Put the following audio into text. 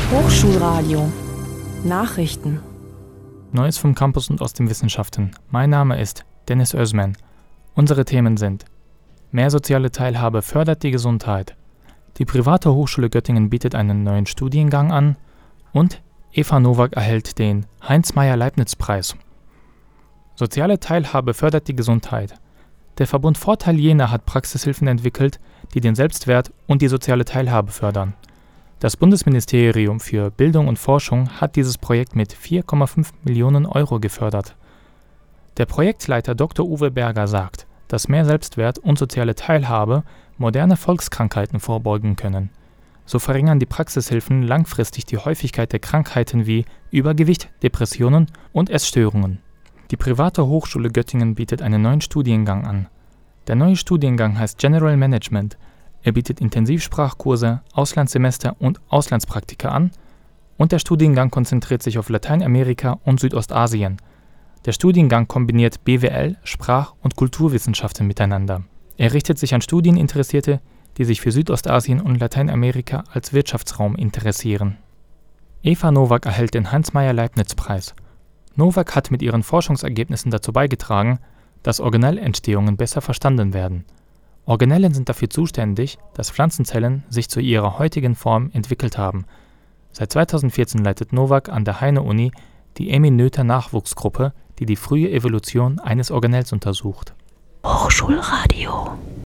Hochschulradio Nachrichten. Neues vom Campus und aus den Wissenschaften. Mein Name ist Dennis Özmen. Unsere Themen sind: Mehr soziale Teilhabe fördert die Gesundheit. Die private Hochschule Göttingen bietet einen neuen Studiengang an. Und Eva Nowak erhält den Heinz-Meyer-Leibniz-Preis. Soziale Teilhabe fördert die Gesundheit. Der Verbund Vorteil Jena hat Praxishilfen entwickelt, die den Selbstwert und die soziale Teilhabe fördern. Das Bundesministerium für Bildung und Forschung hat dieses Projekt mit 4,5 Millionen Euro gefördert. Der Projektleiter Dr. Uwe Berger sagt, dass mehr Selbstwert und soziale Teilhabe moderne Volkskrankheiten vorbeugen können. So verringern die Praxishilfen langfristig die Häufigkeit der Krankheiten wie Übergewicht, Depressionen und Essstörungen. Die private Hochschule Göttingen bietet einen neuen Studiengang an. Der neue Studiengang heißt General Management. Er bietet Intensivsprachkurse, Auslandssemester und Auslandspraktika an, und der Studiengang konzentriert sich auf Lateinamerika und Südostasien. Der Studiengang kombiniert BWL, Sprach- und Kulturwissenschaften miteinander. Er richtet sich an Studieninteressierte, die sich für Südostasien und Lateinamerika als Wirtschaftsraum interessieren. Eva Nowak erhält den Heinz-Meyer-Leibniz-Preis. Nowak hat mit ihren Forschungsergebnissen dazu beigetragen, dass Organellentstehungen besser verstanden werden. Organellen sind dafür zuständig, dass Pflanzenzellen sich zu ihrer heutigen Form entwickelt haben. Seit 2014 leitet Nowak an der Heine-Uni die Emmy Noether Nachwuchsgruppe, die die frühe Evolution eines Organells untersucht. Hochschulradio